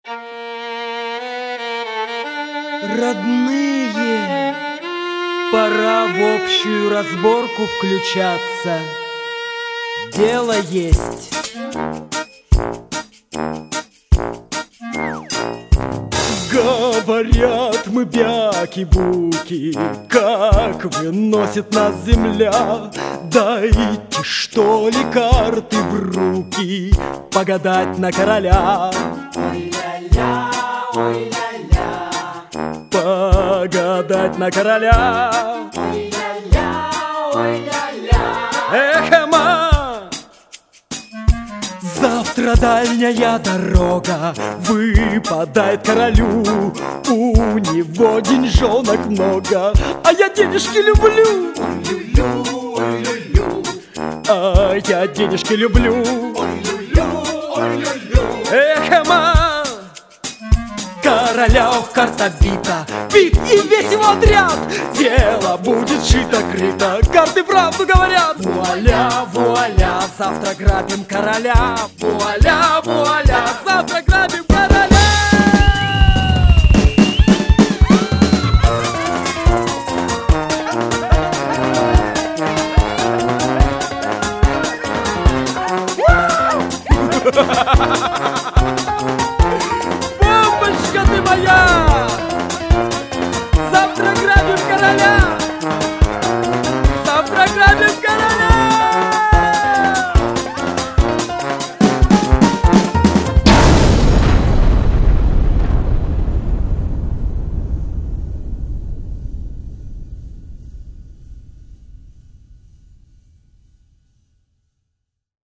Родные, пора в общую разборку включаться. Дело есть. Говорят мы бяки-буки, как выносит нас земля. Дайте, что ли, карты в руки, погадать на короля. Ой-ля-ля, ой-ля-ля, погадать на короля. ой-ля-ля, ой-ля-ля. Эх, Эма! Завтра дальняя дорога выпадает королю. У него деньжонок много, а я денежки люблю. Ой-лю-лю, ой-лю-лю, А я денежки люблю. ой-лю-лю, ой-лю-лю. Эх, Эма! Королев карта бита, бит и весь его отряд. Дело будет шито-крыто, карты правду говорят. Вуаля, вуаля, завтра грабим короля. Вуаля, вуаля, завтра грабим короля. Ha ha ha ha!